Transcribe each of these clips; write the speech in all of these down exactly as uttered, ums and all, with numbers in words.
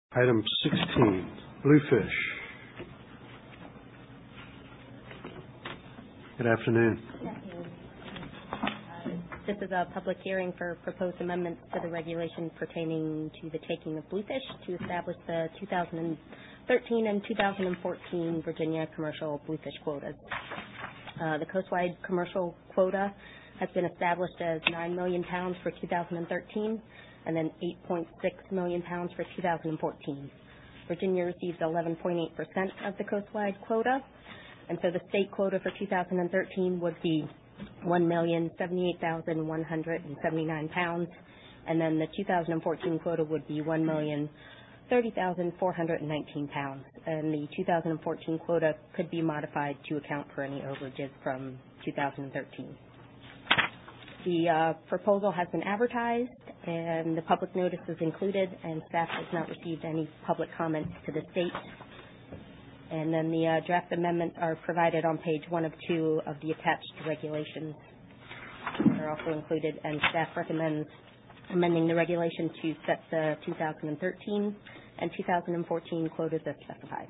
Item sixteen, Bluefish. Good afternoon. Good afternoon. Uh, This is a public hearing for proposed amendments to the regulations pertaining to the taking of bluefish to establish the two thousand thirteen and two thousand fourteen Virginia commercial bluefish quotas. Uh, the coastwide commercial quota has been established as nine million pounds for two thousand thirteen and then eight point six million pounds for two thousand fourteen. Virginia receives eleven point eight percent of the coastwide quota, and so the state quota for two thousand thirteen would be one million seventy-eight thousand one hundred seventy-nine pounds, and then the two thousand fourteen quota would be one million thirty thousand four hundred nineteen pounds, and the two thousand fourteen quota could be modified to account for any overages from two thousand thirteen. The uh, proposal has been advertised, and the public notice is included, and staff has not received any public comments to the state. And then the uh, draft amendments are provided on page one of two of the attached regulations. They're also included, and staff recommends amending the regulation to set the two thousand thirteen and two thousand fourteen quotas as specified.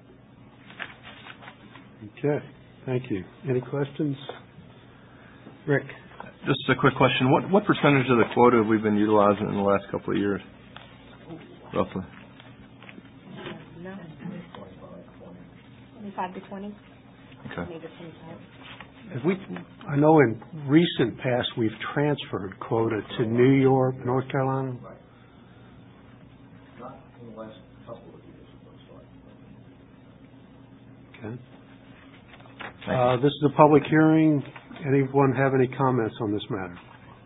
Okay, thank you. Any questions? Rick? Just a quick question. What what percentage of the quota have we been utilizing in the last couple of years, roughly? No. twenty-five to twenty? Okay. Maybe twenty-five. Have we, I know in recent past we've transferred quota to New York, North Carolina. Not in the last couple of years, it looks like. Okay. Uh, this is a public hearing. Anyone have any comments on this matter?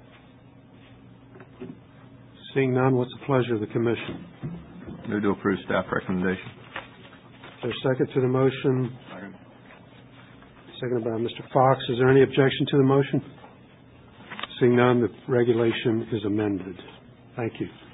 Seeing none, what's the pleasure of the commission? Move to approve staff recommendation. Is there a second to the motion? Second. Seconded by Mister Fox. Is there any objection to the motion? Seeing none, the regulation is amended. Thank you.